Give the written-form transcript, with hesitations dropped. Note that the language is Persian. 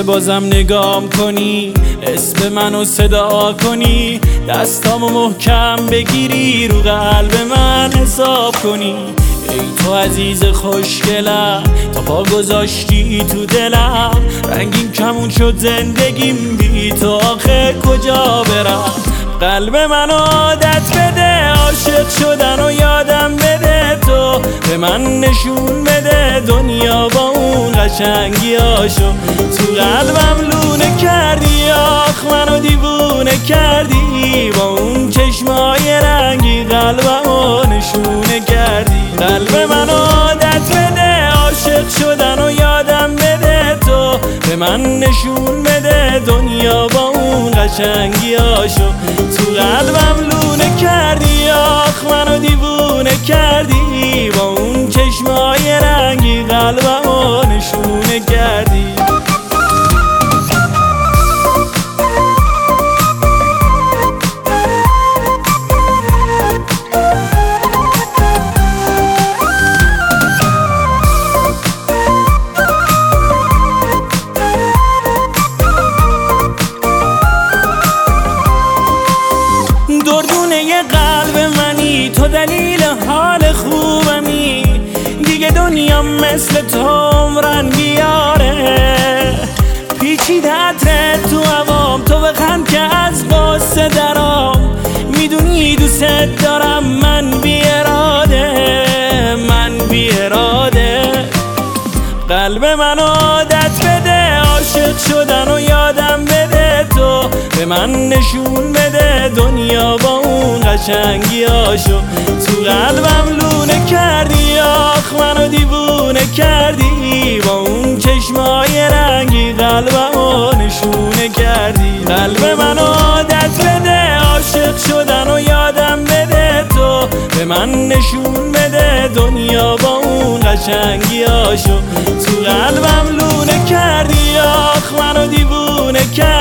بازم نگام کنی، اسم منو صدا کنی، دستامو محکم بگیری، رو قلب من حساب کنی. ای تو عزیز خوشگلم، تا پا گذاشتی تو دلم، رنگین کمون شد زندگیم، بی تو آخه کجا برم؟ قلب من عادت بده، عاشق شدن و یادم بده، تو به من نشون بده دنیا با اون قشنگیاشو. تو قلبم لونه کردی، آخ منو دیوونه کردی، با اون چشمای رنگی قلبمو نشونه کردی. قلب من عادت بده، عاشق شدن و یادم بده، تو به من نشون بده دنیا با اون قشنگیاشو. تو قلبم لونه کردی، آخ منو دیوونه کردی، با اون چشمای رنگی قلبمو نشونه کردی. دردونه قلب منی، تو دلیل حال خوبمی، دیگه دنیا مثل تو عمرن بیاره. پیچیده عطرت تو هوام، تو بخند که از قصه درام، میدونی دوست دارم من بی اراده. قلب من عادت بده، عاشق شدن و یادم بده، تو به من نشون بده دنیا با اون قشنگیاشو. تو قلبم لونه کردی، آخ منو دیوونه کردی، با اون چشمای رنگی قلبمو نشونه کردی. قلب من عادت بده، عاشق شدن و یادم بده، تو به من نشون بده دنیا با اون قشنگیاشو. تو قلبم لونه کردی، آخ منو دیوونه کردی.